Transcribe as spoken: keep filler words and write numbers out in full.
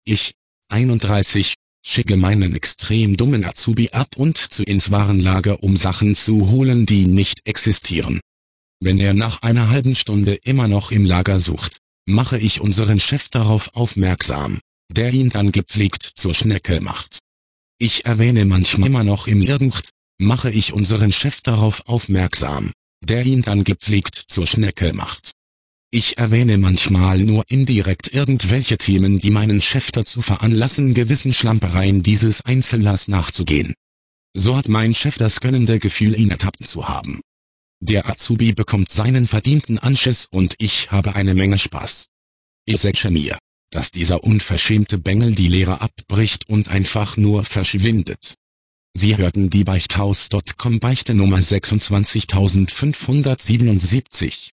Ich, einunddreißig, schicke meinen extrem dummen Azubi ab und zu ins Warenlager, um Sachen zu holen, die nicht existieren. Wenn er nach einer halben Stunde immer noch im Lager sucht, mache ich unseren Chef darauf aufmerksam, der ihn dann gepflegt zur Schnecke macht. Ich erwähne manchmal immer noch im Irgend, mache ich unseren Chef darauf aufmerksam, der ihn dann gepflegt zur Schnecke macht. Ich erwähne manchmal nur indirekt irgendwelche Themen, die meinen Chef dazu veranlassen, gewissen Schlampereien dieses Einzellers nachzugehen. So hat mein Chef das gönnende Gefühl, ihn ertappt zu haben. Der Azubi bekommt seinen verdienten Anschiss und ich habe eine Menge Spaß. Ich sage mir, dass dieser unverschämte Bengel die Lehre abbricht und einfach nur verschwindet. Sie hörten die Beichthaus Punkt com Beichte Nummer sechsundzwanzigtausendfünfhundertsiebenundsiebzig.